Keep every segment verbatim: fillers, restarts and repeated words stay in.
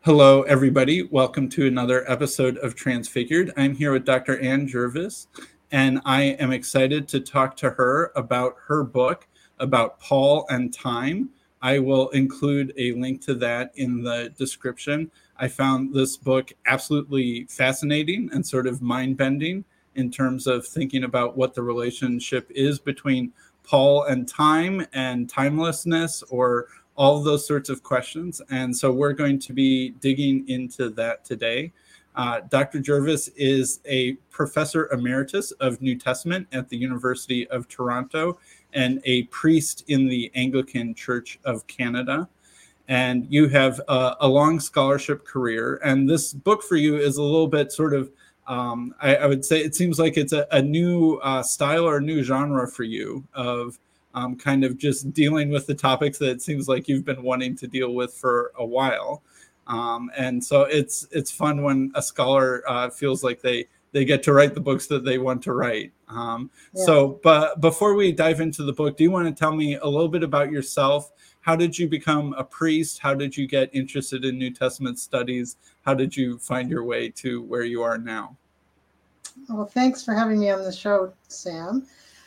Hello, everybody. Welcome to another episode of Transfigured. I'm here with Doctor Ann Jervis, and I am excited to talk to her about her book about Paul and time. I will include a link to that in the description. I found this book absolutely fascinating and sort of mind-bending in terms of thinking about what the relationship is between Paul and time and timelessness, or all of those sorts of questions. And so we're going to be digging into that today. Uh, Doctor Jervis is a professor emeritus of New Testament at the University of Toronto and a priest in the Anglican Church of Canada. And you have a, a long scholarship career. And this book for you is a little bit sort of, um, I, I would say it seems like it's a, a new uh, style or a new genre for you of Um, kind of just dealing with the topics that it seems like you've been wanting to deal with for a while. Um, and so it's it's fun when a scholar uh, feels like they they get to write the books that they want to write. Um, Yeah. So, but before we dive into the book, do you want to tell me a little bit about yourself? How did you become a priest? How did you get interested in New Testament studies? How did you find your way to where you are now? Well, thanks for having me on the show, Sam.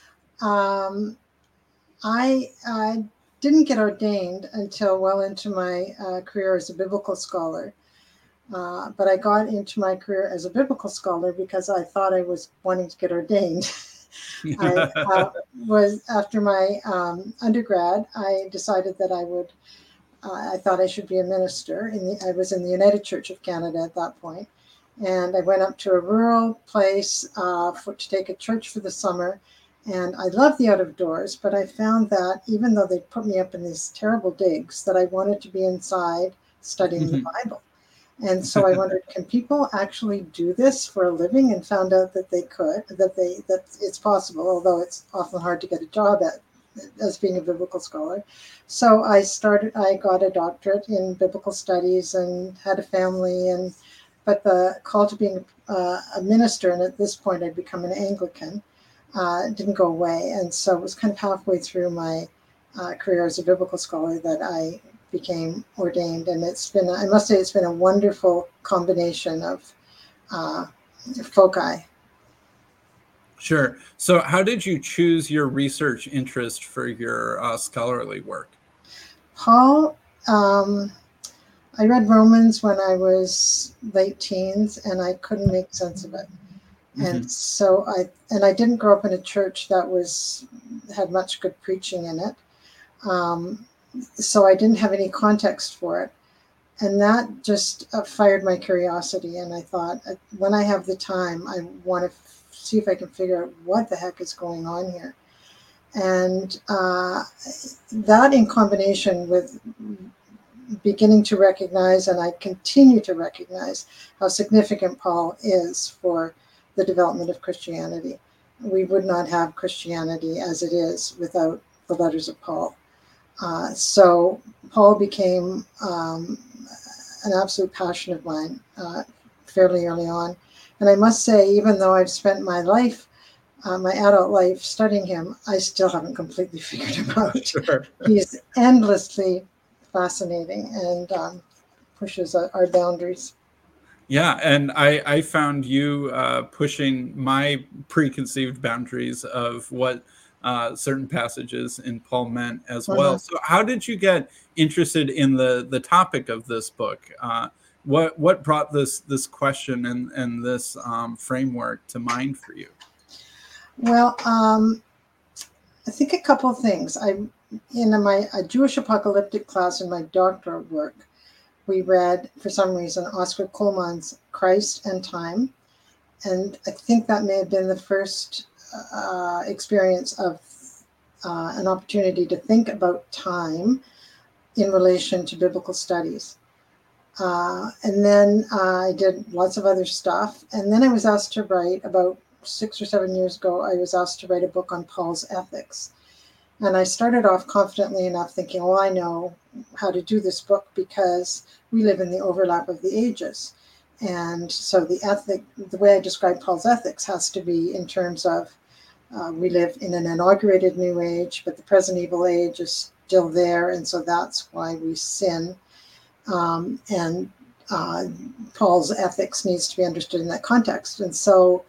Um, I, I didn't get ordained until well into my uh, career as a biblical scholar. Uh, but I got into my career as a biblical scholar because I thought I was wanting to get ordained. I uh, was, after my um, undergrad, I decided that I would, uh, I thought I should be a minister. In the, I was in the United Church of Canada at that point. And I went up to a rural place uh, for, to take a church for the summer. And I loved the out of doors, but I found that even though they put me up in these terrible digs, that I wanted to be inside studying the Bible. And so I wondered, can people actually do this for a living? And found out that they could, that they that it's possible, although it's often hard to get a job at as being a biblical scholar. So I started, I got a doctorate in biblical studies and had a family, and but the call to being uh, a minister, and at this point I'd become an Anglican, uh, didn't go away. And so it was kind of halfway through my uh, career as a biblical scholar that I became ordained. And it's been, I must say, it's been a wonderful combination of uh, foci. Sure. So how did you choose your research interest for your uh, scholarly work? Paul, um, I read Romans when I was late teens, and I couldn't make sense of it. Mm-hmm. And so I, and I didn't grow up in a church that was, had much good preaching in it. Um, so I didn't have any context for it. And that just uh, fired my curiosity. And I thought, uh, when I have the time, I want to f- see if I can figure out what the heck is going on here. And uh, that, in combination with beginning to recognize, and I continue to recognize, how significant Paul is for the development of Christianity. We would not have Christianity as it is without the letters of Paul. Uh, so Paul became um, an absolute passion of mine uh, fairly early on. And I must say, even though I've spent my life, uh, my adult life studying him, I still haven't completely figured him out. Sure. He's endlessly fascinating and um, pushes our boundaries. Yeah, and I, I found you uh, pushing my preconceived boundaries of what uh, certain passages in Paul meant as well. Mm-hmm. So how did you get interested in the, the topic of this book? Uh, what what brought this this question and, and this um, framework to mind for you? Well, um, I think a couple of things. I in my a Jewish apocalyptic class in my doctoral work, we read, for some reason, Oscar Cullmann's Christ and Time. And I think that may have been the first uh, experience of uh, an opportunity to think about time in relation to biblical studies. Uh, and then uh, I did lots of other stuff. And then I was asked to write, about six or seven years ago, I was asked to write a book on Paul's ethics. And I started off confidently enough thinking, well, I know how to do this book because we live in the overlap of the ages. And so the ethic, the way I describe Paul's ethics has to be in terms of uh, we live in an inaugurated new age, but the present evil age is still there. And so that's why we sin. Um, and uh, Paul's ethics needs to be understood in that context. And so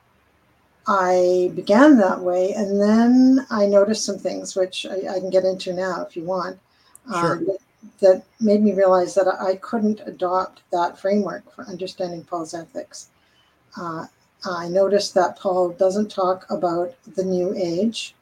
I began that way, and then I noticed some things, which I, I can get into now if you want, Sure. uh, that, that made me realize that I couldn't adopt that framework for understanding Paul's ethics. Uh, I noticed that Paul doesn't talk about the new age.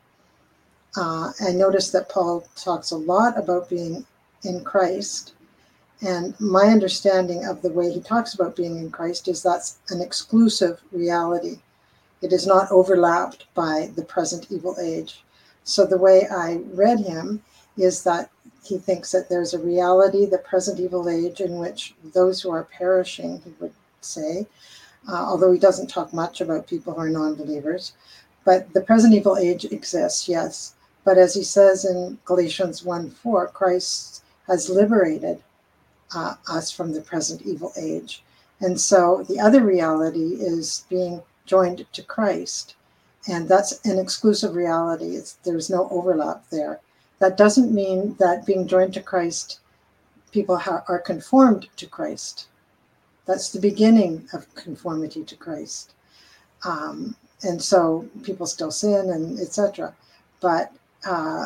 Uh, I noticed that Paul talks a lot about being in Christ. And my understanding of the way he talks about being in Christ is that's an exclusive reality. It is not overlapped by the present evil age. So the way I read him is that he thinks that there's a reality, the present evil age, in which those who are perishing, he would say, uh, although he doesn't talk much about people who are non-believers, but the present evil age exists, yes. But as he says in Galatians one four, Christ has liberated uh, us from the present evil age. And so the other reality is being joined to Christ. And that's an exclusive reality. It's, there's no overlap there. That doesn't mean that being joined to Christ, people ha- are conformed to Christ. That's the beginning of conformity to Christ. Um, and so people still sin and et cetera. But uh,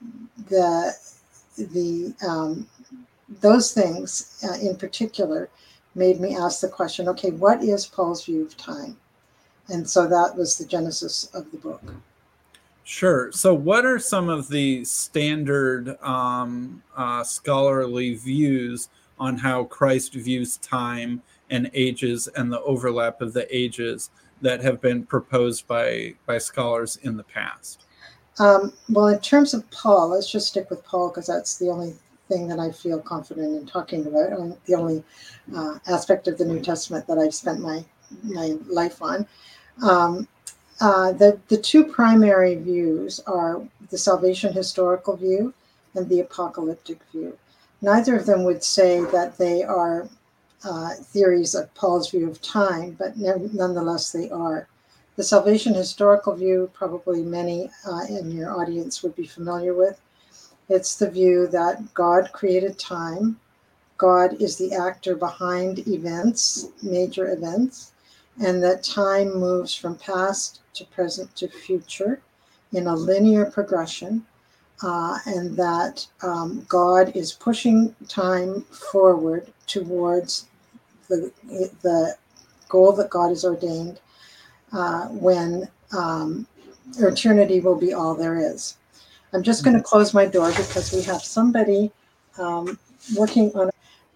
the the um, those things uh, in particular made me ask the question, okay, what is Paul's view of time? And so that was the genesis of the book. Sure. So what are some of the standard um, uh, scholarly views on how Christ views time and ages and the overlap of the ages that have been proposed by, by scholars in the past? Um, well, in terms of Paul, let's just stick with Paul because that's the only thing that I feel confident in talking about, and the only uh, aspect of the New Testament that I've spent my, my life on. Um, Uh, the, the two primary views are the salvation historical view and the apocalyptic view. Neither of them would say that they are uh, theories of Paul's view of time, but ne- nonetheless they are. The salvation historical view, probably many uh, in your audience would be familiar with. It's the view that God created time. God is the actor behind events, major events, and that time moves from past to present to future in a linear progression, uh, and that um, God is pushing time forward towards the, the goal that God has ordained uh, when um, eternity will be all there is. I'm just going to close my door because we have somebody um, working on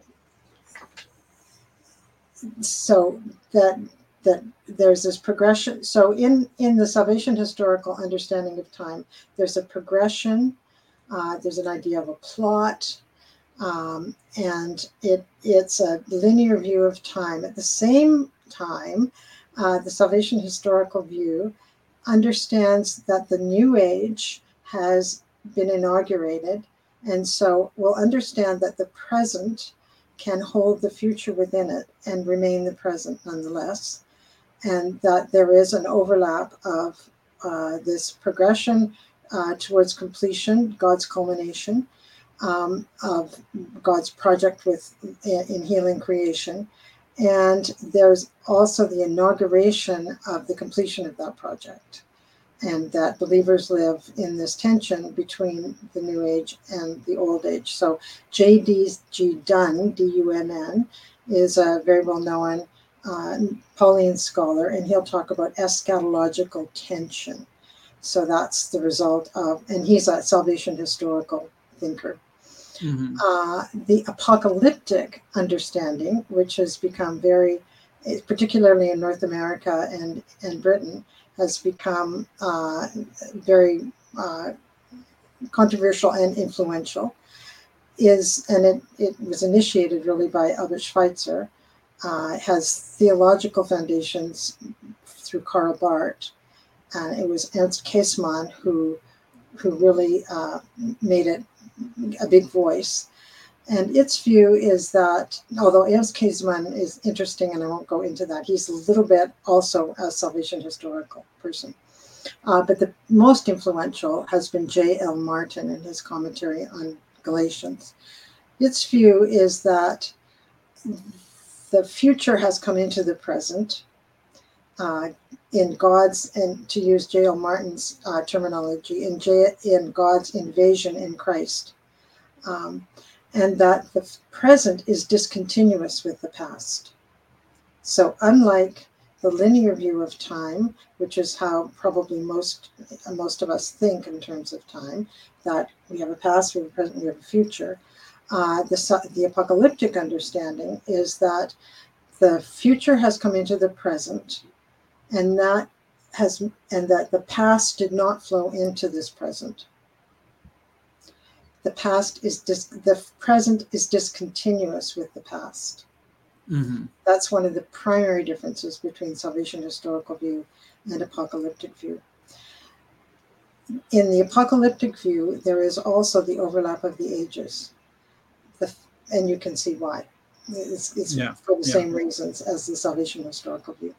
so that that there's this progression. So in in the salvation historical understanding of time, there's a progression. Uh, there's an idea of a plot, um, and it it's a linear view of time. At the same time, uh, the salvation historical view understands that the new age has been inaugurated, and so we'll understand that the present can hold the future within it and remain the present nonetheless, and that there is an overlap of uh, this progression uh, towards completion, God's culmination, um, of God's project with in healing creation. And there's also the inauguration of the completion of that project, and that believers live in this tension between the new age and the old age. So J D G Dunn, D U N N, is a very well-known uh, Pauline scholar, and he'll talk about eschatological tension. So that's the result of, and he's a salvation historical thinker. Mm-hmm. Uh, the apocalyptic understanding, which has become very, particularly in North America and, and Britain, has become uh, very uh, controversial and influential, is, and it, it was initiated really by Albert Schweitzer, uh, has theological foundations through Karl Barth, and it was Ernst Käsemann who, who really uh, made it a big voice. And its view is that, although Ernst Käsemann is interesting, and I won't go into that, he's a little bit also a salvation historical person. Uh, but the most influential has been J L Martin in his commentary on Galatians. Its view is that the future has come into the present uh, in God's, and to use J L Martin's uh, terminology, in, J, in God's invasion in Christ. Um, and that the present is discontinuous with the past. So unlike the linear view of time, which is how probably most most of us think in terms of time, that we have a past, we have a present, we have a future, uh, the, the apocalyptic understanding is that the future has come into the present, and that has and that the past did not flow into this present. The past is dis, the present is discontinuous with the past. Mm-hmm. That's one of the primary differences between salvation historical view and apocalyptic view. In the apocalyptic view, there is also the overlap of the ages, the, and you can see why. It's, it's yeah. for the yeah. same reasons as the salvation historical view.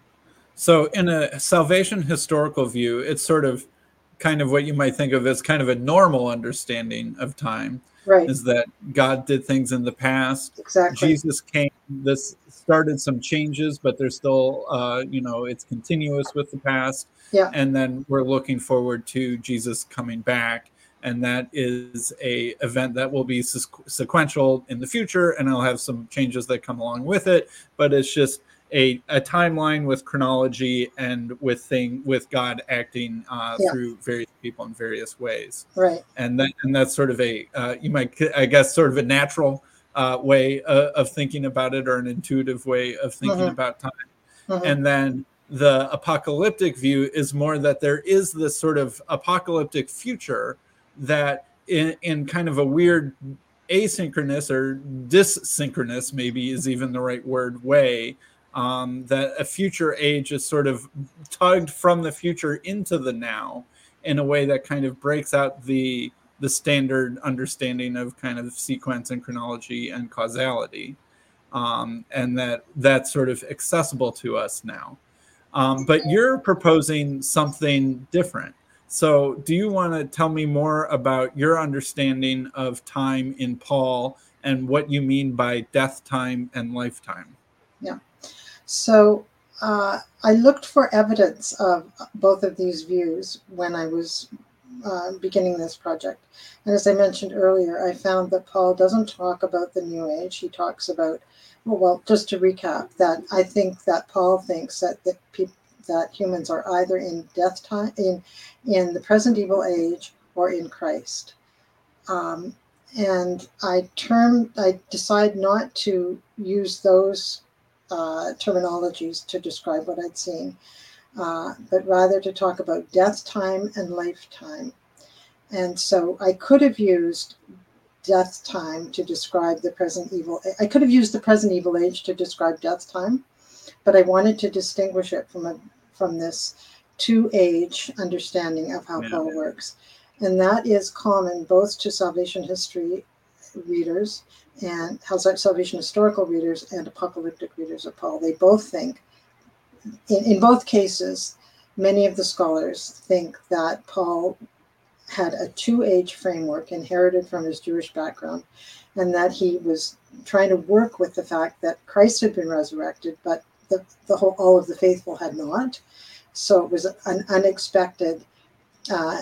So in a salvation historical view, it's sort of kind of what you might think of as kind of a normal understanding of time. Right. Is that God did things in the past. Exactly. Jesus came, this started some changes, but there's still, uh, you know, it's continuous with the past. Yeah. And then we're looking forward to Jesus coming back. And that is a event that will be sequential in the future, and it'll have some changes that come along with it. But it's just a, a timeline with chronology and with thing with God acting uh, yeah. through various people in various ways. Right. And that and that's sort of a uh, you might I guess sort of a natural uh, way uh, of thinking about it, or an intuitive way of thinking mm-hmm. about time. Mm-hmm. And then the apocalyptic view is more that there is this sort of apocalyptic future that in, in kind of a weird asynchronous or dissynchronous, maybe is even the right word, way, um, that a future age is sort of tugged from the future into the now in a way that kind of breaks out the the standard understanding of kind of sequence and chronology and causality, um, and that that's sort of accessible to us now. Um, but you're proposing something different. So do you want to tell me more about your understanding of time in Paul and what you mean by death time and lifetime? Yeah. So uh, I looked for evidence of both of these views when I was uh, beginning this project. And as I mentioned earlier, I found that Paul doesn't talk about the New Age. He talks about, well, well just to recap, that I think that Paul thinks that that people that humans are either in death time, in in the present evil age, or in Christ. Um, and I term, I decide not to use those uh, terminologies to describe what I'd seen, uh, but rather to talk about death time and lifetime. And so I could have used death time to describe the present evil. I could have used the present evil age to describe death time, but I wanted to distinguish it from a from this two-age understanding of how yeah. Paul works. And that is common both to salvation history readers and salvation historical readers and apocalyptic readers of Paul. They both think, in, in both cases, many of the scholars think that Paul had a two-age framework inherited from his Jewish background, and that he was trying to work with the fact that Christ had been resurrected, but the, the whole all of the faithful had not. So it was an unexpected, uh,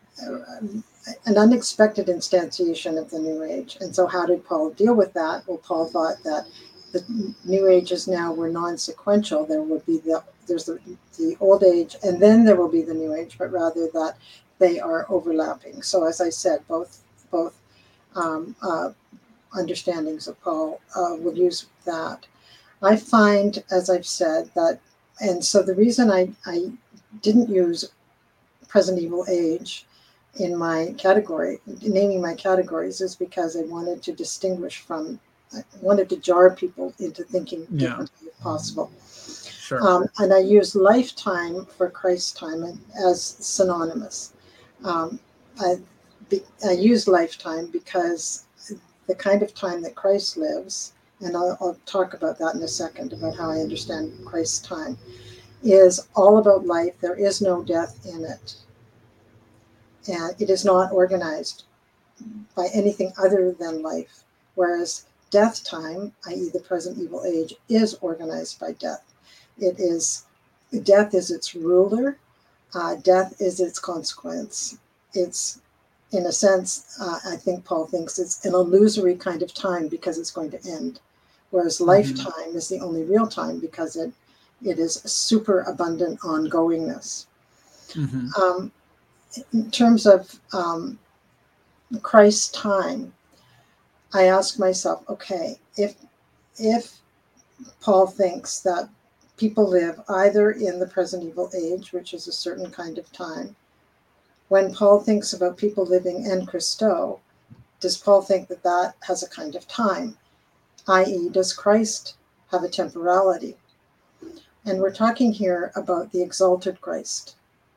an unexpected instantiation of the New Age. And so how did Paul deal with that? Well, Paul thought that the New Ages now were non-sequential. There would be the there's the, the old age, and then there will be the New Age, but rather that they are overlapping. So as I said, both both um, uh, understandings of Paul uh, will use that. I find, as I've said, that, and so the reason I, I didn't use present evil age in my category, naming my categories, is because I wanted to distinguish from, I wanted to jar people into thinking yeah. differently if possible. Sure. Um, and I use lifetime for Christ's time as synonymous. Um, I, be, I use lifetime because the kind of time that Christ lives, and I'll, I'll talk about that in a second, about how I understand Christ's time, is all about life. There is no death in it. And it is not organized by anything other than life. Whereas death time, that is the present evil age, is organized by death. It is, death is its ruler. Uh, death is its consequence. It's, in a sense, uh, I think Paul thinks it's an illusory kind of time because it's going to end. Whereas mm-hmm. lifetime is the only real time because it it is super abundant ongoingness. Mm-hmm. Um, in terms of um, Christ's time, I ask myself, okay, if if Paul thinks that people live either in the present evil age, which is a certain kind of time, when Paul thinks about people living en Christo, does Paul think that that has a kind of time? that is, does Christ have a temporality? And we're talking here about the exalted Christ.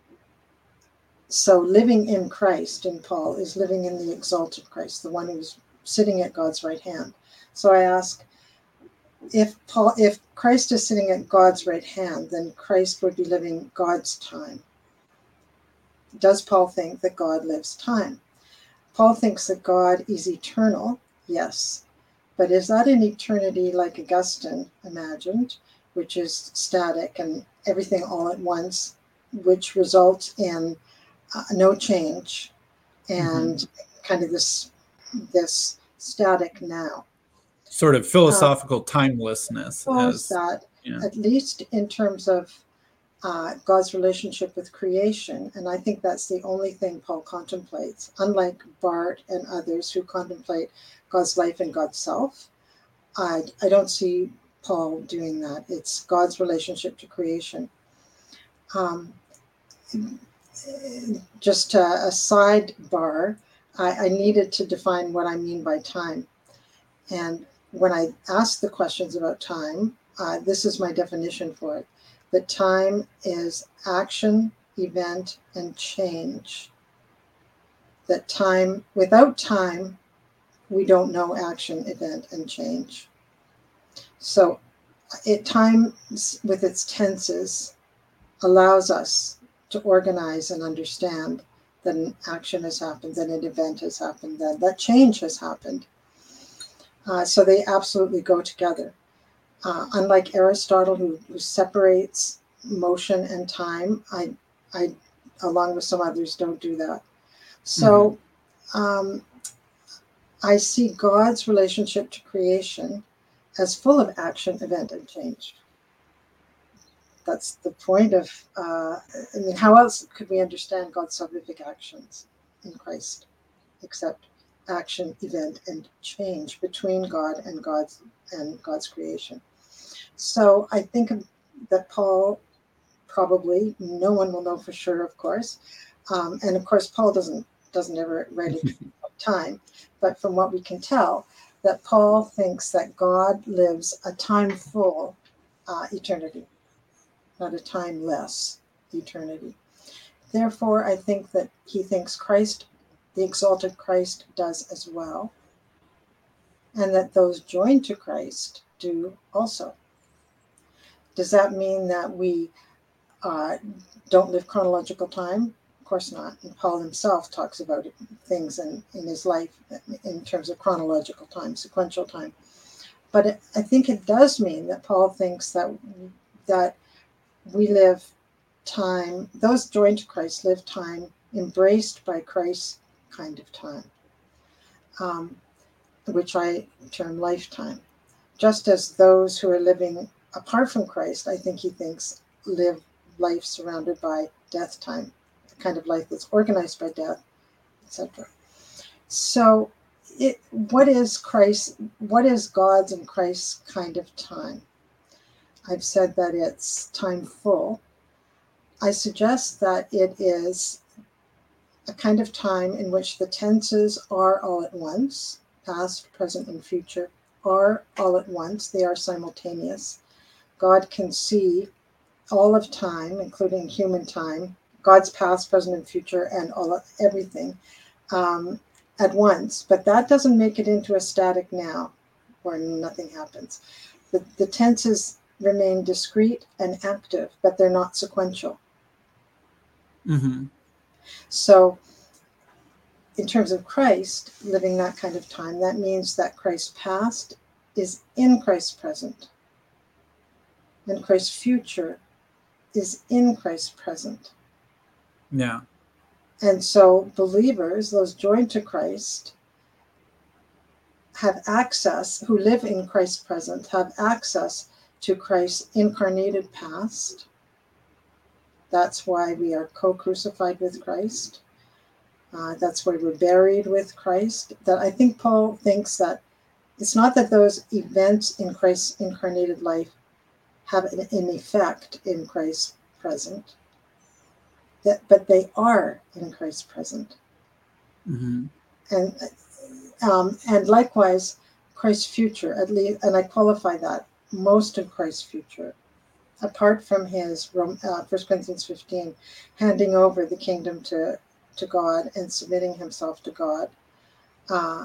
So living in Christ in Paul is living in the exalted Christ, the one who's sitting at God's right hand. So I ask, if Paul, if Christ is sitting at God's right hand, then Christ would be living God's time. Does Paul think that God lives time? Paul thinks that God is eternal, yes. But is that an eternity like Augustine imagined, which is static and everything all at once, which results in uh, no change and mm-hmm. kind of this this static now? Sort of philosophical uh, timelessness. As, that, yeah. At least in terms of uh, God's relationship with creation, and I think that's the only thing Paul contemplates, unlike Barth and others who contemplate God's life and God's self. I, I don't see Paul doing that. It's God's relationship to creation. Um, just a, a sidebar, I, I needed to define what I mean by time. And when I ask the questions about time, uh, this is my definition for it. That time is action, event, and change. That time, without time, we don't know action, event, and change. So it, time with its tenses allows us to organize and understand that an action has happened, that an event has happened, that that change has happened. Uh, so they absolutely go together. Uh, unlike Aristotle, who, who separates motion and time, I, I, along with some others, don't do that. So mm-hmm. um, I see God's relationship to creation as full of action, event, and change. That's the point of, uh, I mean, how else could we understand God's salvific actions in Christ, except action, event, and change between God and God's and God's creation? So I think that Paul probably, no one will know for sure, of course, um, and of course Paul doesn't doesn't ever write it time, but from what we can tell, that Paul thinks that God lives a time-full uh, eternity, not a timeless eternity. Therefore, I think that he thinks Christ, the exalted Christ, does as well, and that those joined to Christ do also. Does that mean that we uh, don't live chronological time? Of course not. And Paul himself talks about it, things in, in his life in terms of chronological time, sequential time. But it, I think it does mean that Paul thinks that that we live time, those joined to Christ live time embraced by Christ's kind of time, um, which I term lifetime. Just as those who are living apart from Christ, I think he thinks, live life surrounded by death time, the kind of life that's organized by death, et cetera. So it, what is Christ, what is God's and Christ's kind of time? I've said that it's time full. I suggest that it is a kind of time in which the tenses are all at once, past, present, and future are all at once. They are simultaneous. God can see all of time, including human time, God's past, present, and future, and all of everything um, at once. But that doesn't make it into a static now where nothing happens. The, the tenses remain discrete and active, but they're not sequential. Mm-hmm. So in terms of Christ living that kind of time, that means that Christ's past is in Christ's present, and Christ's future is in Christ's present. Yeah. And so believers, those joined to Christ, have access, who live in Christ's present, have access to Christ's incarnated past. That's why we are co-crucified with Christ. Uh, that's why we're buried with Christ. That I think Paul thinks that it's not that those events in Christ's incarnated life have an, an effect in Christ's present, that, but they are in Christ's present. Mm-hmm. And um, and likewise, Christ's future, at least, and I qualify that, most of Christ's future, apart from his, uh, First Corinthians fifteen, handing over the kingdom to, to God and submitting himself to God. Uh,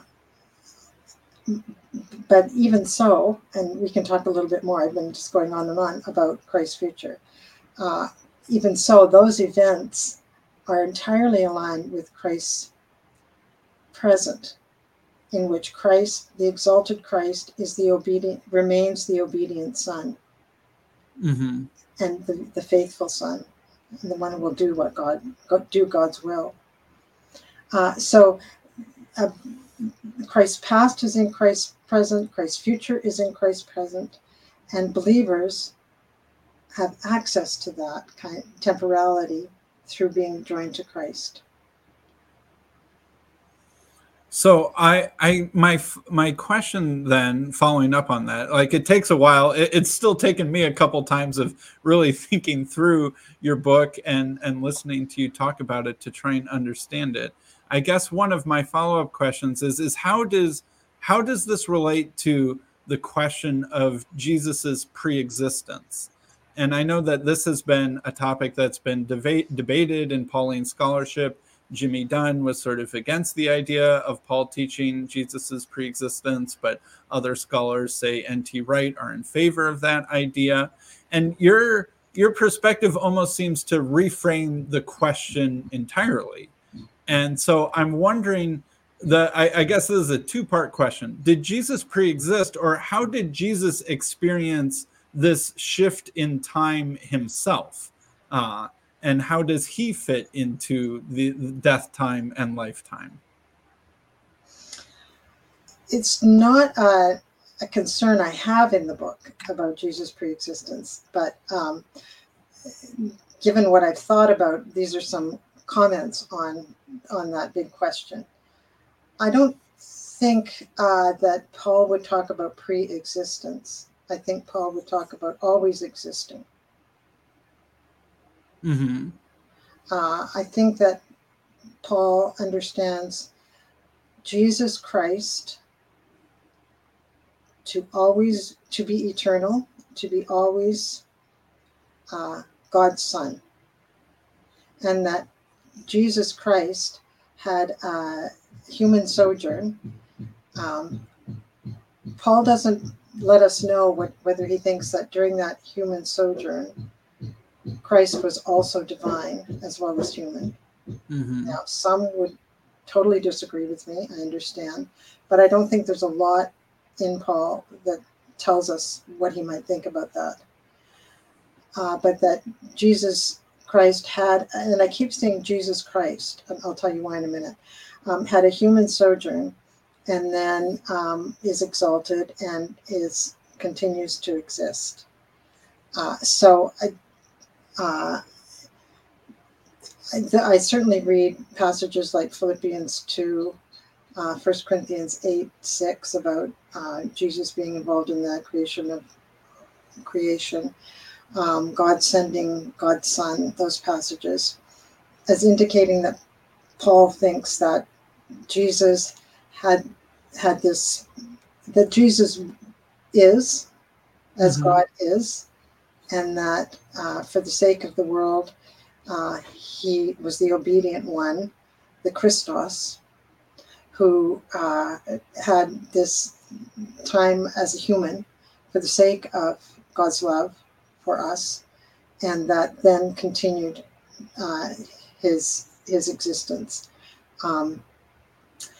but even so, and we can talk a little bit more, I've been just going on and on about Christ's future. Uh, even so, those events are entirely aligned with Christ's present, in which Christ, the exalted Christ, is the obedient, remains the obedient Son, Mm-hmm. and the, the faithful Son, and the one who will do what God, do God's will. Uh, so uh, Christ's past is in Christ's present, Christ's future is in Christ's present, and believers have access to that kind of temporality through being joined to Christ. So I, I, my, my question then, following up on that, like it takes a while. It, it's still taken me a couple times of really thinking through your book and and listening to you talk about it to try and understand it. I guess one of my follow-up questions is is how does how does this relate to the question of Jesus's pre-existence? And I know that this has been a topic that's been debate, debated in Pauline scholarship. Jimmy Dunn was sort of against the idea of Paul teaching Jesus's pre-existence, but other scholars, say N T Wright, are in favor of that idea. And your your perspective almost seems to reframe the question entirely. And so I'm wondering, the I, I guess this is a two-part question. Did Jesus pre-exist, or how did Jesus experience this shift in time himself? Uh, and how does he fit into the death time and lifetime? It's not a, a concern I have in the book about Jesus' preexistence, but um, given what I've thought about, these are some comments on on that big question. I don't think uh, that Paul would talk about pre-existence. I think Paul would talk about always existing. Mm-hmm. Uh, I think that Paul understands Jesus Christ to always, to be eternal, to be always uh, God's Son. And that Jesus Christ had a human sojourn. Um, Paul doesn't let us know what, whether he thinks that during that human sojourn, Christ was also divine as well as human. Mm-hmm. Now, some would totally disagree with me, I understand, but I don't think there's a lot in Paul that tells us what he might think about that. Uh, but that Jesus Christ had, and I keep saying Jesus Christ, and I'll tell you why in a minute, um, had a human sojourn, and then um, is exalted and is continues to exist. Uh, so I, uh, I, I certainly read passages like Philippians two, uh, First Corinthians eight, six about uh, Jesus being involved in the creation of creation, um, God sending God's Son, those passages, as indicating that Paul thinks that Jesus had had this, that Jesus is as mm-hmm. God is, and that uh, for the sake of the world, uh, he was the obedient one, the Christos, who uh, had this time as a human for the sake of God's love for us, and that then continued uh, his his existence. Um,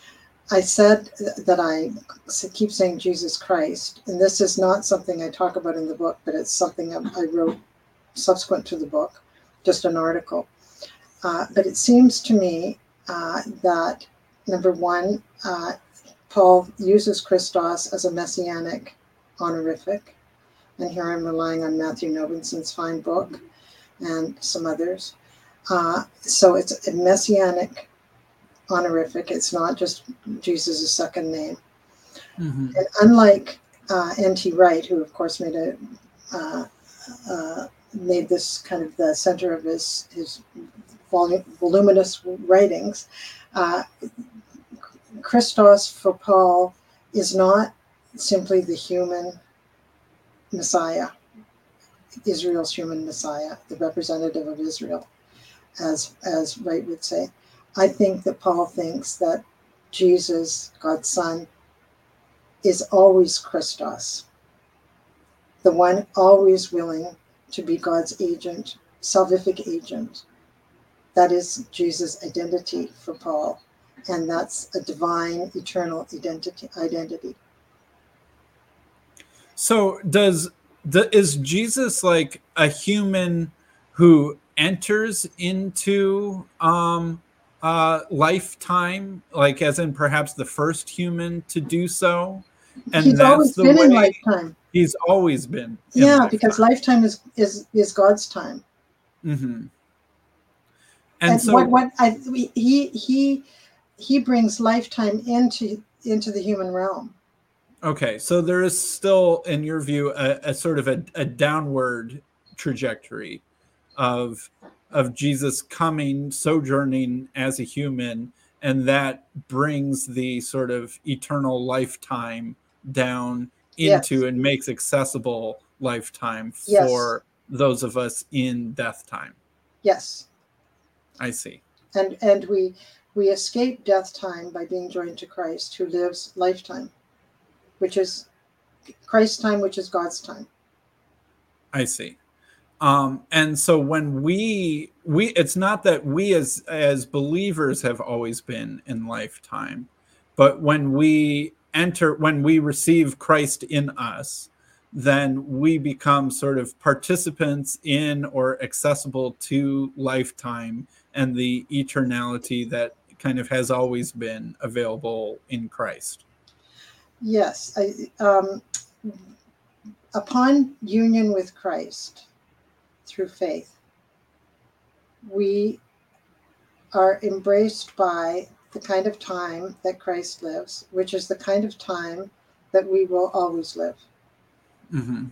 I said that I keep saying Jesus Christ, and this is not something I talk about in the book, but it's something I wrote subsequent to the book, just an article. Uh, but it seems to me uh, that, number one, uh, Paul uses Christos as a messianic honorific. And here I'm relying on Matthew Nobinson's fine book and some others. Uh, so it's a messianic honorific. It's not just Jesus' second name. Mm-hmm. And unlike uh, N T Wright, who of course made a uh, uh, made this kind of the center of his his vol- voluminous writings, uh, Christos for Paul is not simply the human Messiah, Israel's human Messiah, the representative of Israel, as as Wright would say. I think that Paul thinks that Jesus, God's Son, is always Christos, the one always willing to be God's agent, salvific agent. That is Jesus' identity for Paul, and that's a divine, eternal identity. identity. So does the, is Jesus like a human who enters into um, uh, lifetime, like as in perhaps the first human to do so? And he's that's always the been way in lifetime. He's always been. Yeah, lifetime. Because lifetime is is is God's time. Mm-hmm. And, and so what what I he he he brings lifetime into into the human realm. Okay, so there is still, in your view, a, a sort of a, a downward trajectory of of Jesus coming, sojourning as a human, and that brings the sort of eternal lifetime down into yes. and makes accessible lifetime for yes. those of us in death time. Yes. I see. And and we we escape death time by being joined to Christ, who lives lifetime, which is Christ's time, which is God's time. I see. Um, and so when we we it's not that we as as believers have always been in lifetime, but when we enter, when we receive Christ in us, then we become sort of participants in or accessible to lifetime and the eternality that kind of has always been available in Christ. Yes. I, um, upon union with Christ through faith, we are embraced by the kind of time that Christ lives, which is the kind of time that we will always live. Mm-hmm.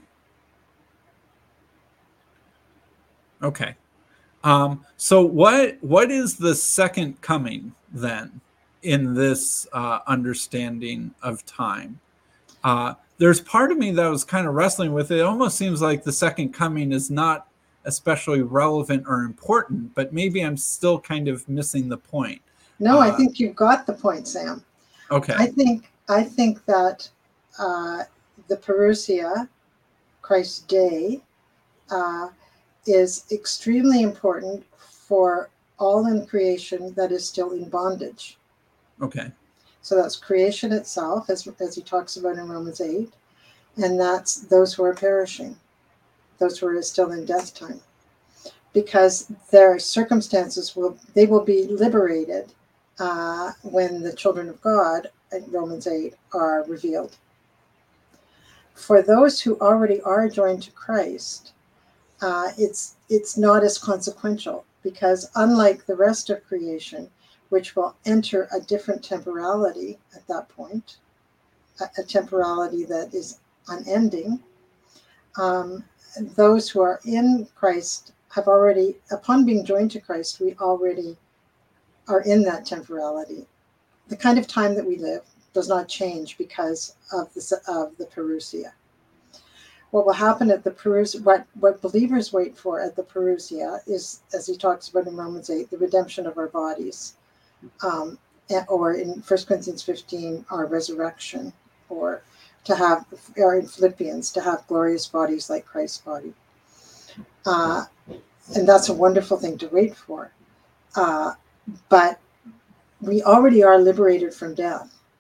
Okay. Um, so what what is the second coming then in this uh, understanding of time? Uh, there's part of me that was kind of wrestling with it. It almost seems like the second coming is not especially relevant or important, but maybe I'm still kind of missing the point. No, uh, I think you've got the point, Sam. Okay. I think I think that uh, the Parousia, Christ's day, uh, is extremely important for all in creation that is still in bondage. Okay. So that's creation itself, as, as he talks about in Romans eight, and that's those who are perishing, those who are still in death time, because their circumstances will, they will be liberated uh, when the children of God, in Romans eight, are revealed. For those who already are joined to Christ, uh, it's it's not as consequential, because unlike the rest of creation, which will enter a different temporality at that point, a, a temporality that is unending, um, those who are in Christ have already, upon being joined to Christ, we already are in that temporality. The kind of time that we live does not change because of the, of the Parousia. What will happen at the Parousia, what, what believers wait for at the Parousia is, as he talks about in Romans eight, the redemption of our bodies. Um, or in First Corinthians fifteen, our resurrection, or to have, or in Philippians, to have glorious bodies like Christ's body. Uh, and that's a wonderful thing to wait for. Uh, but we already are liberated from death.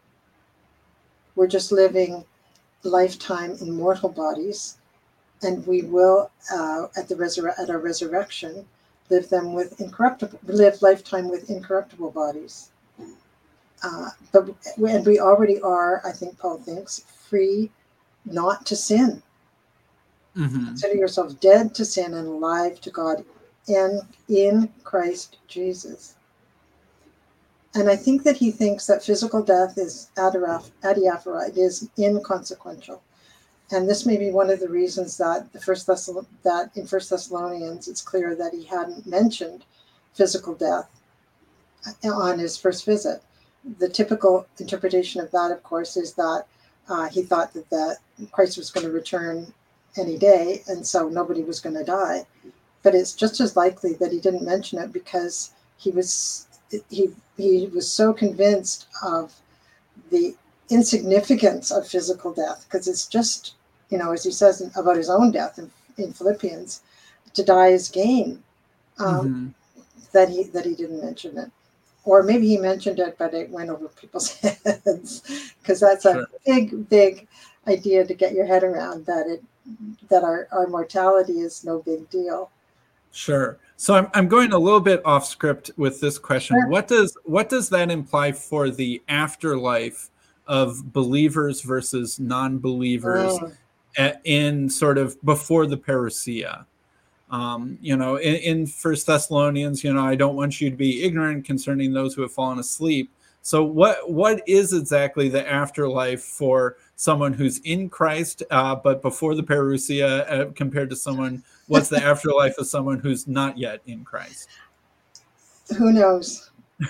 We're just living lifetime in mortal bodies, and we will uh, at the resur- at our resurrection live them with incorruptible live lifetime with incorruptible bodies. Uh, but and we already are, I think Paul thinks, free not to sin. Mm-hmm. Consider yourselves dead to sin and alive to God in in Christ Jesus. And I think that he thinks that physical death is adiaphora, it is inconsequential. And this may be one of the reasons that the first Thessalon- that in First Thessalonians it's clear that he hadn't mentioned physical death on his first visit. The typical interpretation of that, of course, is that uh, he thought that, that Christ was going to return any day, and so nobody was going to die. But it's just as likely that he didn't mention it because he was he he was so convinced of the insignificance of physical death, because it's just, you know, as he says about his own death in, in Philippians, to die is gain. Um, Mm-hmm. that he that he didn't mention it. Or maybe he mentioned it, but it went over people's heads, because that's Sure. a big, big idea to get your head around, that it that our, our mortality is no big deal. Sure. So I'm I'm going a little bit off script with this question. Sure. What does what does that imply for the afterlife of believers versus non-believers Mm. a- in sort of before the parousia? Um, you know, in, in First Thessalonians, you know, I don't want you to be ignorant concerning those who have fallen asleep. So, what what is exactly the afterlife for someone who's in Christ, uh, but before the parousia, uh, compared to someone? What's the afterlife of someone who's not yet in Christ? Who knows?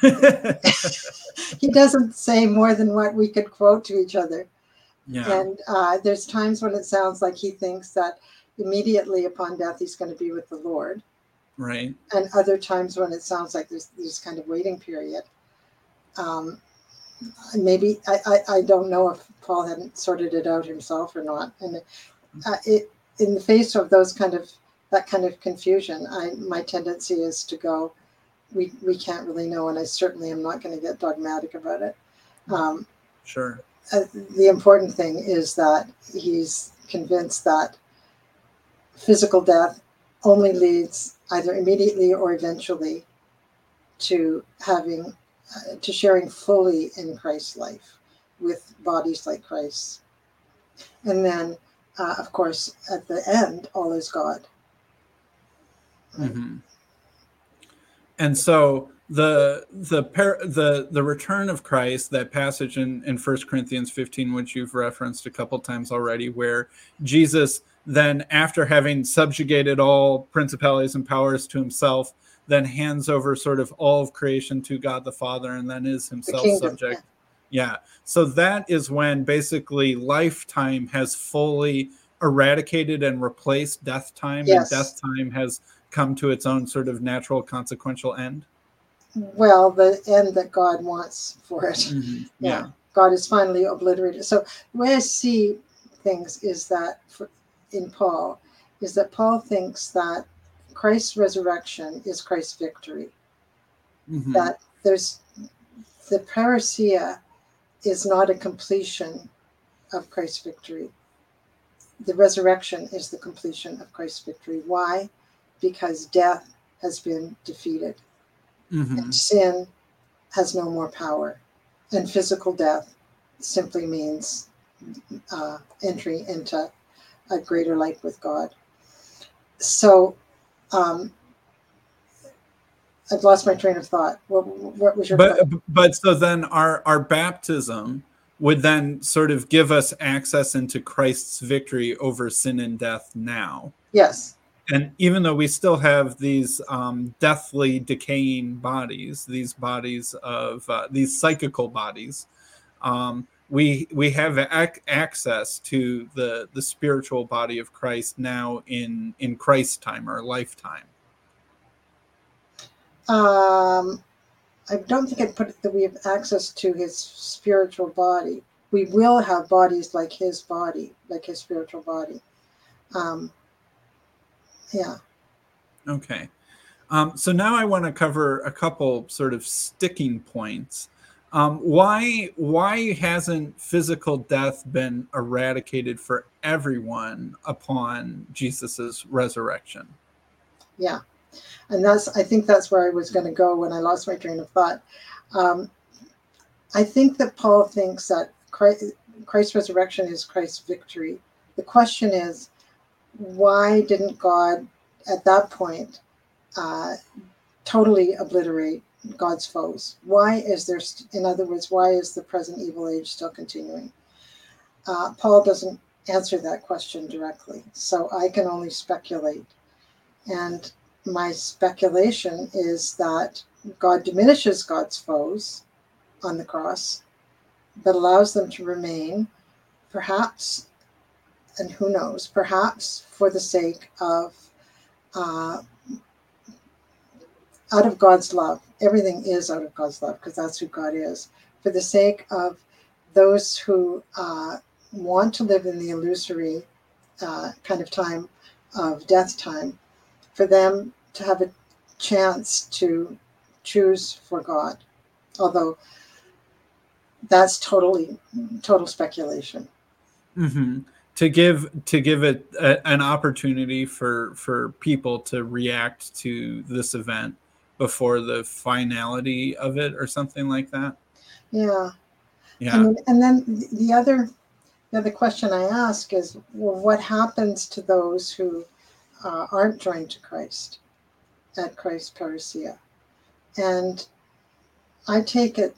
He doesn't say more than what we could quote to each other. Yeah. And uh, there's times when it sounds like he thinks that immediately upon death he's going to be with the Lord. Right. And other times when it sounds like there's this kind of waiting period. Um, maybe I, I, I don't know if Paul hadn't sorted it out himself or not. And uh, it in the face of those kind of that kind of confusion, I my tendency is to go, we we can't really know, and I certainly am not going to get dogmatic about it. Um, Sure. uh, the important thing is that he's convinced that physical death only leads either immediately or eventually to having uh, to sharing fully in Christ's life with bodies like Christ's. And then, uh, of course, at the end, all is God. Right? Mm-hmm. And so the the par- the the return of Christ, that passage in in First Corinthians fifteen, which you've referenced a couple times already, where Jesus then, after having subjugated all principalities and powers to himself, then hands over sort of all of creation to God the Father, and then is The himself kingdom. subject. Yeah. So that is when basically lifetime has fully eradicated and replaced death time, Yes. and death time has come to its own sort of natural consequential end. Well, the end that God wants for it. Mm-hmm. Yeah. Yeah. God is finally obliterated. So the way I see things is that for, in Paul, is that Paul thinks that Christ's resurrection is Christ's victory. Mm-hmm. That there's the parousia is not a completion of Christ's victory. The resurrection is the completion of Christ's victory. Why? Because death has been defeated. Mm-hmm. And sin has no more power. And physical death simply means uh, entry into a greater life with God. So um, I've lost my train of thought. What, what was your but question? but so then our our baptism would then sort of give us access into Christ's victory over sin and death now. Yes. And even though we still have these um, deathly decaying bodies, these bodies of uh, these psychical bodies, um, we we have ac- access to the the spiritual body of Christ now in in Christ's time or lifetime. Um, I don't think I'd put it that we have access to his spiritual body. We will have bodies like his body, like his spiritual body. Um, yeah. Okay. Um, so now I want to cover a couple sort of sticking points Um, why why hasn't physical death been eradicated for everyone upon Jesus's resurrection? Yeah, and that's I think that's where I was going to go when I lost my train of thought. Um, I think that Paul thinks that Christ, Christ's resurrection is Christ's victory. The question is, why didn't God at that point uh, totally obliterate God's foes? Why is there, in other words, why is the present evil age still continuing? Uh, Paul doesn't answer that question directly, so I can only speculate. And my speculation is that God diminishes God's foes on the cross, but allows them to remain, perhaps, and who knows, perhaps for the sake of, uh, out of God's love. Everything is out of God's love because that's who God is. For the sake of those who uh, want to live in the illusory uh, kind of time of death time, for them to have a chance to choose for God. Although that's totally, total speculation. Mm-hmm. To give to give it a, an opportunity for for people to react to this event before the finality of it, or something like that. Yeah. Yeah. I mean, and then the other the other question I ask is, well, what happens to those who uh, aren't joined to Christ at Christ's parousia? And I take it,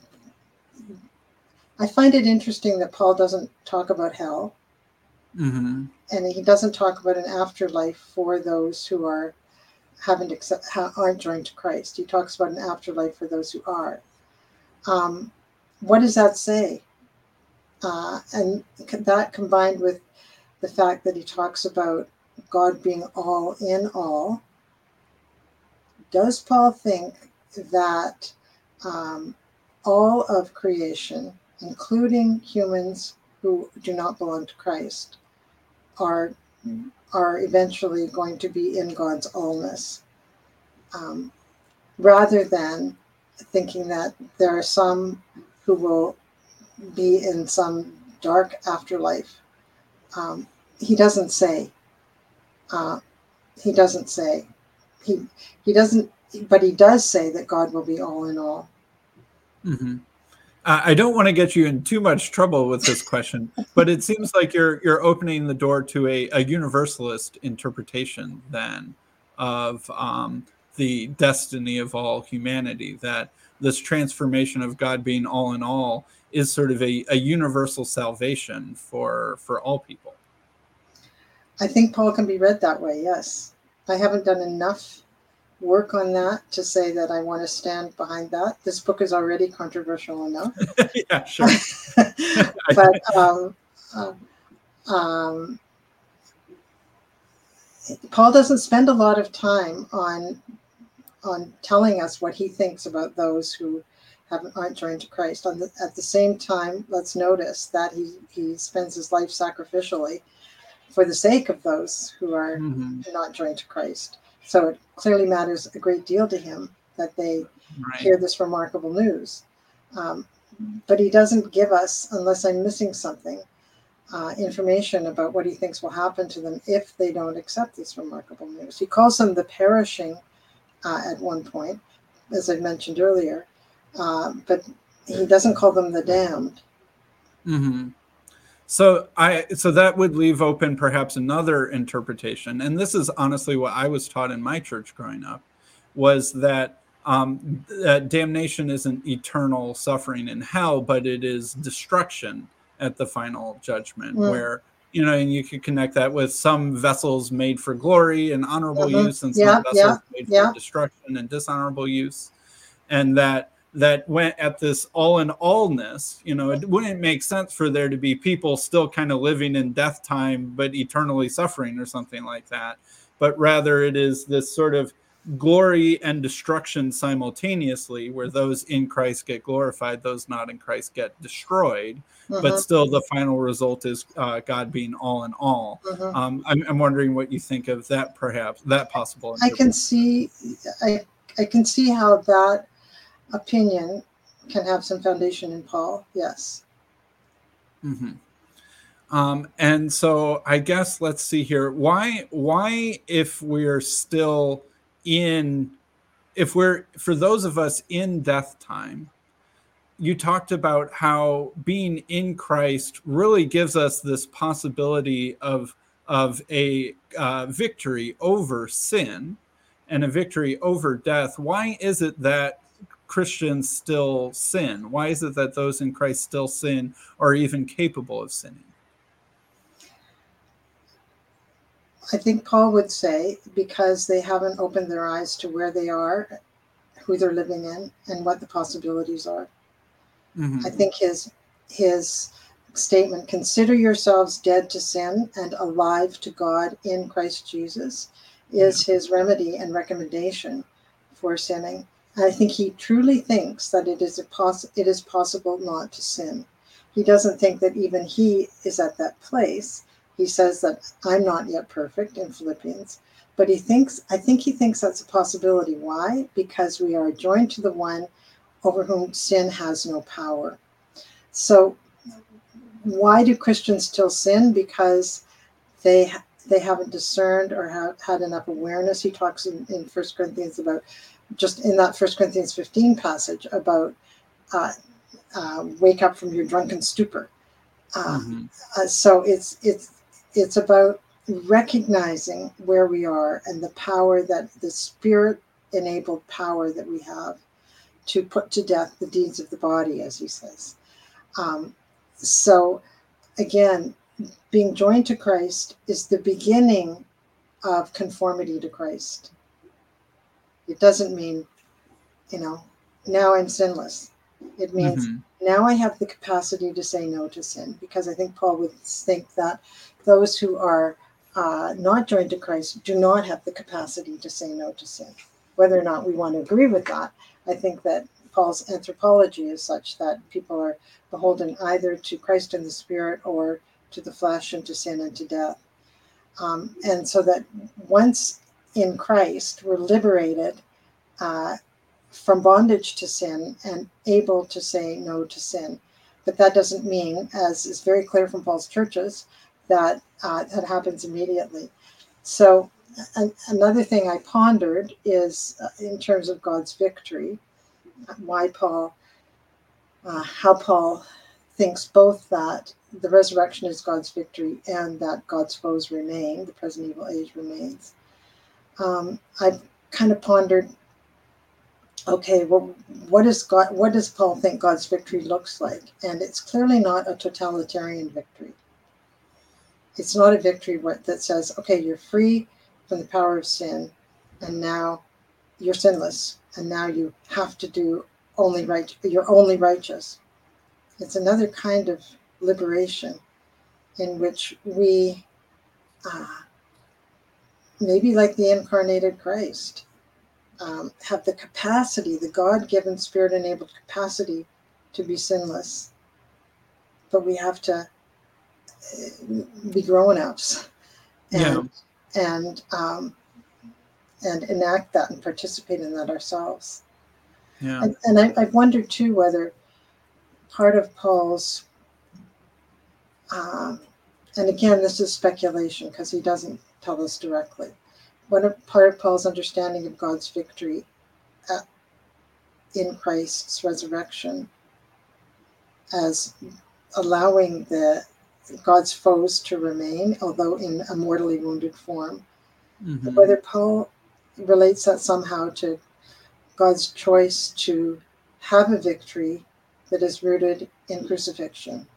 I find it interesting that Paul doesn't talk about hell. Mm-hmm. And he doesn't talk about an afterlife for those who are haven't accept, aren't joined to Christ. He talks about an afterlife for those who are. Um, what does that say? Uh, and that combined with the fact that he talks about God being all in all, does Paul think that um, all of creation, including humans who do not belong to Christ, are are eventually going to be in God's allness, um, rather than thinking that there are some who will be in some dark afterlife? Um, he doesn't say. Uh, he doesn't say. He he doesn't. But he does say that God will be all in all. Mm-hmm. I don't want to get you in too much trouble with this question, but it seems like you're you're opening the door to a, a universalist interpretation then of um, the destiny of all humanity, that this transformation of God being all in all is sort of a, a universal salvation for for all people. I think Paul can be read that way, yes. I haven't done enough work on that to say that I want to stand behind that. This book is already controversial enough. Yeah, sure. But um, um, um, Paul doesn't spend a lot of time on on telling us what he thinks about those who haven't aren't joined to Christ. On the, at the same time, let's notice that he he spends his life sacrificially for the sake of those who are mm-hmm. not joined to Christ. So it clearly matters a great deal to him that they right. hear this remarkable news. Um, but he doesn't give us, unless I'm missing something, uh, information about what he thinks will happen to them if they don't accept this remarkable news. He calls them the perishing uh, at one point, as I mentioned earlier, uh, but he doesn't call them the damned. Mm-hmm. So I so that would leave open perhaps another interpretation, and this is honestly what I was taught in my church growing up, was that um, that damnation isn't eternal suffering in hell, but it is destruction at the final judgment, mm. where, you know, and you could connect that with some vessels made for glory and honorable mm-hmm. use, and some yeah, vessels yeah, made yeah. for destruction and dishonorable use, and that. that went at this all in allness, you know, it wouldn't make sense for there to be people still kind of living in death time, but eternally suffering or something like that. But rather it is this sort of glory and destruction simultaneously, where those in Christ get glorified, those not in Christ get destroyed. Uh-huh. But still the final result is uh, God being all in all. Uh-huh. Um, I'm, I'm wondering what you think of that, perhaps, that possible. I can see, I, I can see how that opinion can have some foundation in Paul. Yes. Mm-hmm. Um, and so I guess let's see here. Why, why, if we're still in, if we're, for those of us in death time, you talked about how being in Christ really gives us this possibility of, of a uh, victory over sin and a victory over death. Why is it that Christians still sin? Why is it that those in Christ still sin or are even capable of sinning? I think Paul would say because they haven't opened their eyes to where they are, who they're living in, and what the possibilities are. Mm-hmm. I think his his statement, consider yourselves dead to sin and alive to God in Christ Jesus, is yeah. his remedy and recommendation for sinning. And I think he truly thinks that it is a poss- it is possible not to sin. He doesn't think that even he is at that place. He says that I'm not yet perfect in Philippians, but he thinks, I think he thinks that's a possibility. Why? Because we are joined to the one over whom sin has no power. So why do Christians still sin? Because they they haven't discerned or have had enough awareness. He talks in, in First Corinthians about, just in that First Corinthians fifteen passage, about uh, uh, wake up from your drunken stupor. Uh, mm-hmm. uh, so it's it's it's about recognizing where we are and the power that the Spirit-enabled power that we have to put to death the deeds of the body, as he says. Um, so again, being joined to Christ is the beginning of conformity to Christ. It doesn't mean, you know, now I'm sinless. It means mm-hmm. now I have the capacity to say no to sin, because I think Paul would think that those who are uh, not joined to Christ do not have the capacity to say no to sin. Whether or not we want to agree with that, I think that Paul's anthropology is such that people are beholden either to Christ and the Spirit or to the flesh and to sin and to death. Um, and so that once in Christ, we're liberated uh, from bondage to sin and able to say no to sin. But that doesn't mean, as is very clear from Paul's churches, that uh, that happens immediately. So an- another thing I pondered is uh, in terms of God's victory, why Paul, uh, how Paul thinks both that the resurrection is God's victory and that God's foes remain, the present evil age remains. Um, I've kind of pondered, okay, well, what is God? What does Paul think God's victory looks like? And it's clearly not a totalitarian victory. It's not a victory that says, okay, you're free from the power of sin, and now you're sinless, and now you have to do only right. You're only righteous. It's another kind of liberation in which we, uh, maybe like the incarnated Christ, um, have the capacity, the God-given Spirit-enabled capacity to be sinless. But we have to be grown-ups and yeah. and um, and enact that and participate in that ourselves. Yeah. And, and I, I've wondered too whether part of Paul's, um, and again, this is speculation because he doesn't tell us directly, what part of Paul's understanding of God's victory at, in Christ's resurrection as allowing the God's foes to remain, although in a mortally wounded form. Mm-hmm. Whether Paul relates that somehow to God's choice to have a victory that is rooted in crucifixion.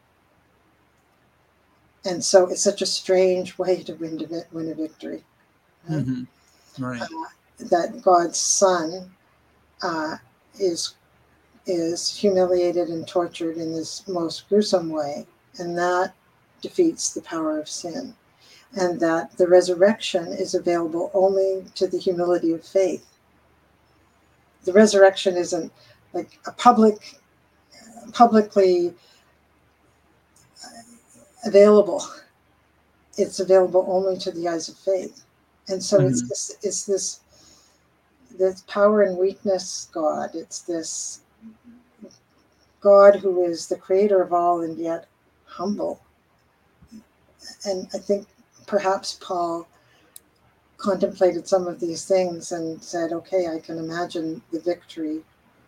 And so it's such a strange way to win, to win a victory. Right? Mm-hmm. Right. Uh, that God's Son uh, is is humiliated and tortured in this most gruesome way, and that defeats the power of sin. And that the resurrection is available only to the humility of faith. The resurrection isn't like a public, publicly available. It's available only to the eyes of faith. And so mm-hmm. it's this, it's this, this power and weakness God. It's this God who is the creator of all and yet humble. And I think perhaps Paul contemplated some of these things and said, okay, I can imagine the victory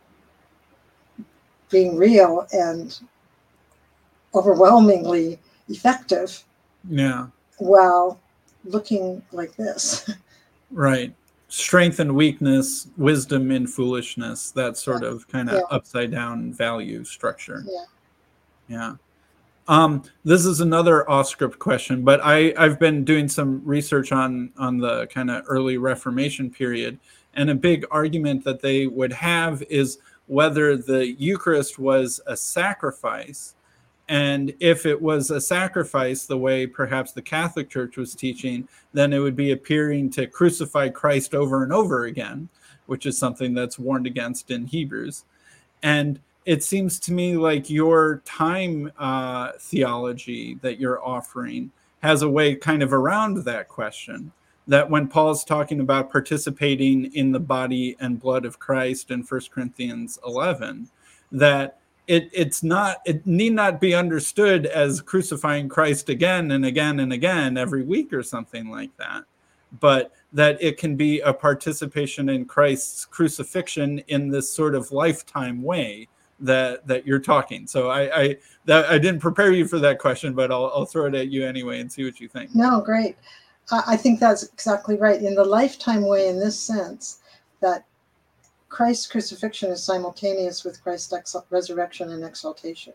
being real and overwhelmingly effective. Yeah. While looking like this. Right. Strength and weakness, wisdom in foolishness, that sort Yeah. of kind of Yeah. upside down value structure. Yeah. Yeah. Um, this is another off-script question, but I, I've been doing some research on, on the kind of early Reformation period, and a big argument that they would have is whether the Eucharist was a sacrifice. And if it was a sacrifice, the way perhaps the Catholic Church was teaching, then it would be appearing to crucify Christ over and over again, which is something that's warned against in Hebrews. And it seems to me like your time uh, theology that you're offering has a way kind of around that question. That when Paul's talking about participating in the body and blood of Christ in First Corinthians eleven, that it it's not it need not be understood as crucifying Christ again and again and again every week or something like that, but that it can be a participation in Christ's crucifixion in this sort of lifetime way that that you're talking. So I I that I didn't prepare you for that question, but I'll I'll throw it at you anyway and see what you think. No, great. I think that's exactly right. In the lifetime way, in this sense, that Christ's crucifixion is simultaneous with Christ's ex- resurrection and exaltation.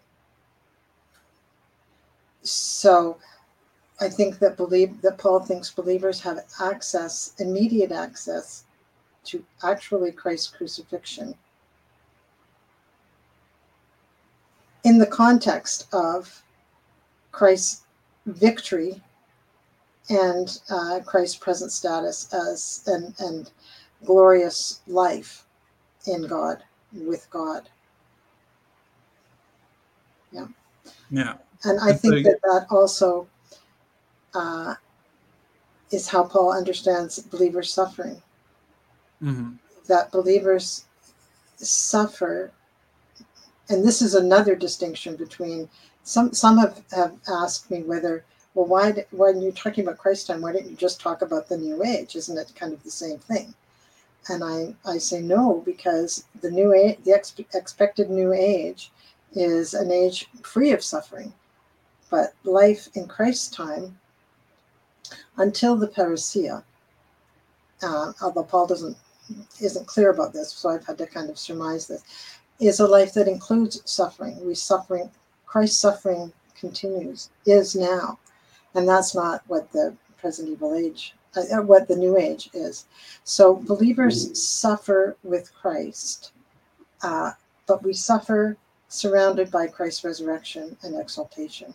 So I think that believe that Paul thinks believers have access, immediate access, to actually Christ's crucifixion in the context of Christ's victory and uh, Christ's present status as and and glorious life in God, with God. Yeah. Yeah. And I think that that also uh, is how Paul understands believers' suffering. Mm-hmm. That believers suffer, and this is another distinction between some. Some have, have asked me whether, well, why when you're talking about Christ time, why don't you just talk about the New Age? Isn't it kind of the same thing? And I, I say no, because the new age, the ex- expected new age is an age free of suffering. But life in Christ's time, until the parousia, uh, although Paul doesn't isn't clear about this, so I've had to kind of surmise this, is a life that includes suffering. We suffering, Christ's suffering continues, is now, and that's not what the present evil age, uh, what the new age is. So believers suffer with Christ, uh, but we suffer surrounded by Christ's resurrection and exaltation.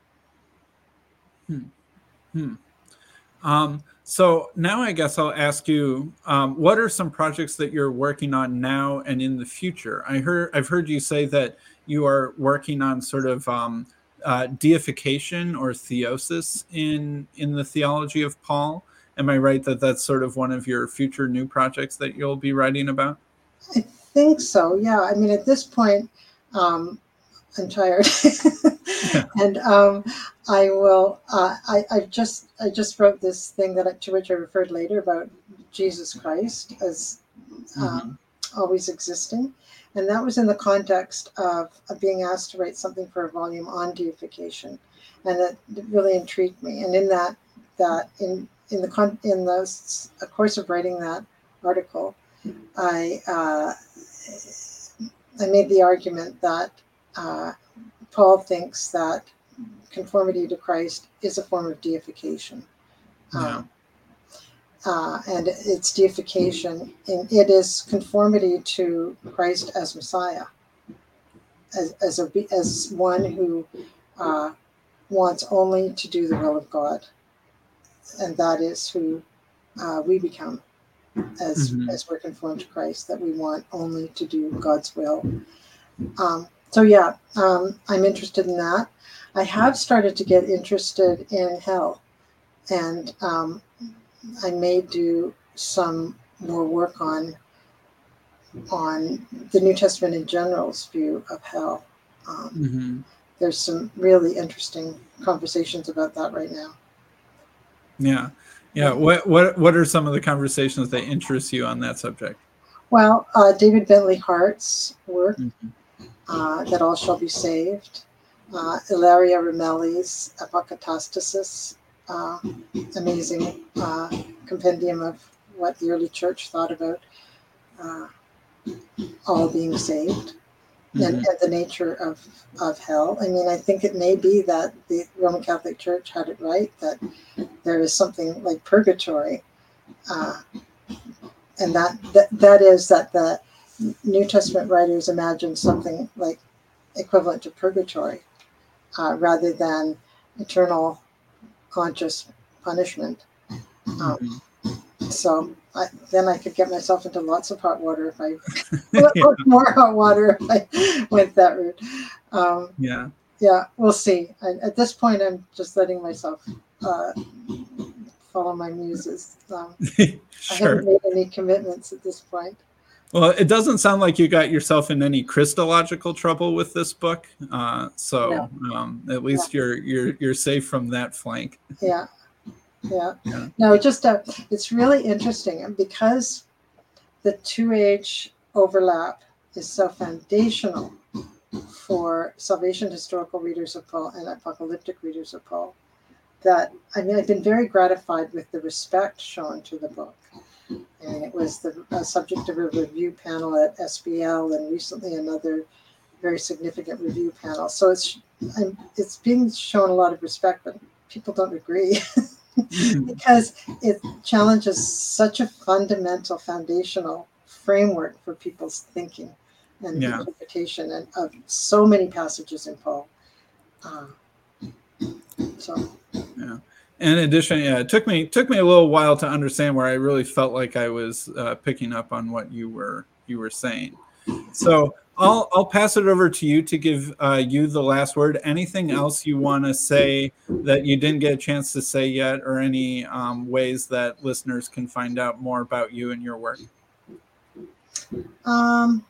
Hmm. Hmm. Um, so now I guess I'll ask you, um, what are some projects that you're working on now and in the future? I heard, I've heard you say that you are working on sort of um, uh, deification or theosis in, in the theology of Paul. Am I right that that's sort of one of your future new projects that you'll be writing about? I think so, yeah. I mean, at this point, um, I'm tired. Yeah. And um, I will, uh, I, I just I just wrote this thing that I, to which I referred later about Jesus Christ as um, mm-hmm. always existing. And that was in the context of, of being asked to write something for a volume on deification. And it really intrigued me. And in that, that in, in the con- in the course of writing that article, I, uh, I made the argument that uh, Paul thinks that conformity to Christ is a form of deification. Yeah. Um, uh, and it's deification, and it is conformity to Christ as Messiah, as as, a, as one who uh, wants only to do the will of God, and that is who uh, we become as mm-hmm. as we're conformed to Christ. That we want only to do God's will. Um, so yeah, um, I'm interested in that. I have started to get interested in hell, and um, I may do some more work on on the New Testament in general's view of hell. Um, Mm-hmm. There's some really interesting conversations about that right now. Yeah. Yeah. What, what, what are some of the conversations that interest you on that subject? Well, uh, David Bentley Hart's work, Mm-hmm. uh, That All Shall Be Saved, uh, Ilaria Ramelli's Apokatastasis, uh, amazing uh, compendium of what the early church thought about uh, all being saved. Mm-hmm. And, and the nature of, of hell. I mean, I think it may be that the Roman Catholic Church had it right, that there is something like purgatory. Uh, and that, that that is that the New Testament writers imagined something like equivalent to purgatory uh, rather than eternal conscious punishment. Um, Mm-hmm. so I, then I could get myself into lots of hot water if I Yeah. more hot water if I went that route. Um, Yeah. Yeah, we'll see. I, at this point, I'm just letting myself uh, follow my muses. Um, Sure. I haven't made any commitments at this point. Well, it doesn't sound like you got yourself in any Christological trouble with this book, uh, so No. um, at least yeah. you're you're you're safe from that flank. Yeah, yeah. Yeah. No, just uh, it's really interesting, and because the two-age overlap is so foundational for Salvation historical readers of Paul and apocalyptic readers of Paul, that I mean, I've been very gratified with the respect shown to the book. And it was the uh, subject of a review panel at S B L, and recently another very significant review panel. So it's I'm, it's being shown a lot of respect, but people don't agree because it challenges such a fundamental, foundational framework for people's thinking and yeah. interpretation and of so many passages in Paul. Um, so. Yeah. In addition, yeah, it took me took me a little while to understand where I really felt like I was uh, picking up on what you were you were saying. So I'll I'll pass it over to you to give uh, you the last word. Anything else you want to say that you didn't get a chance to say yet, or any um, ways that listeners can find out more about you and your work? Um,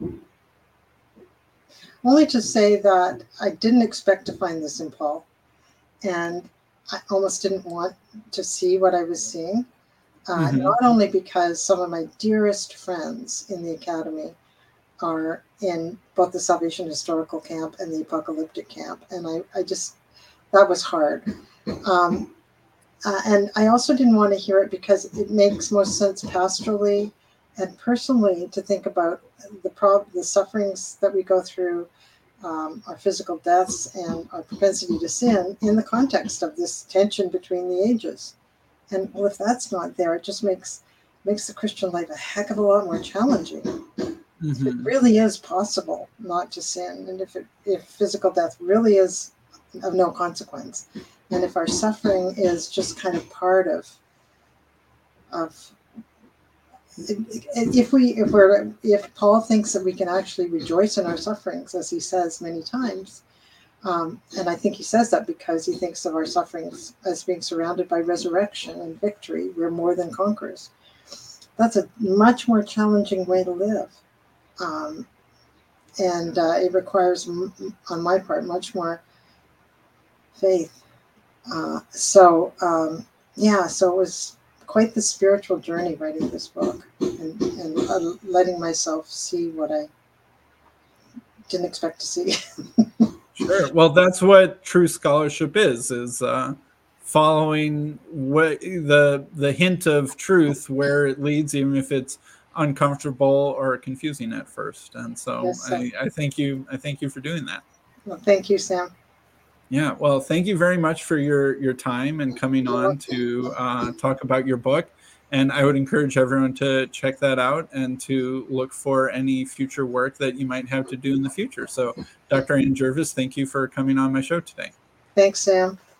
only to say that I didn't expect to find this in Paul, and I almost didn't want to see what I was seeing, uh, mm-hmm. not only because some of my dearest friends in the Academy are in both the Salvation Historical camp and the Apocalyptic camp, and I, I just, that was hard. Um, uh, and I also didn't want to hear it because it makes most sense pastorally and personally to think about the prob- the sufferings that we go through, Um, our physical deaths and our propensity to sin in the context of this tension between the ages. And well, if that's not there, it just makes makes the Christian life a heck of a lot more challenging. Mm-hmm. It really is possible not to sin, and if it, if physical death really is of no consequence, and if our suffering is just kind of part of of If we, if we're, if Paul thinks that we can actually rejoice in our sufferings, as he says many times, um, and I think he says that because he thinks of our sufferings as being surrounded by resurrection and victory, we're more than conquerors. That's a much more challenging way to live, um, and uh, it requires, on my part, much more faith. Uh, so, um, yeah, so it was quite the spiritual journey writing this book and, and uh, letting myself see what I didn't expect to see. Sure. Well, that's what true scholarship is, is uh, following what the the hint of truth where it leads, even if it's uncomfortable or confusing at first. And so, Yes, I, I thank you. I thank you for doing that. Well, thank you, Sam. Yeah, well, thank you very much for your, your time and coming on to uh, talk about your book. And I would encourage everyone to check that out and to look for any future work that you might have to do in the future. So, Doctor Ann Jervis, thank you for coming on my show today. Thanks, Sam.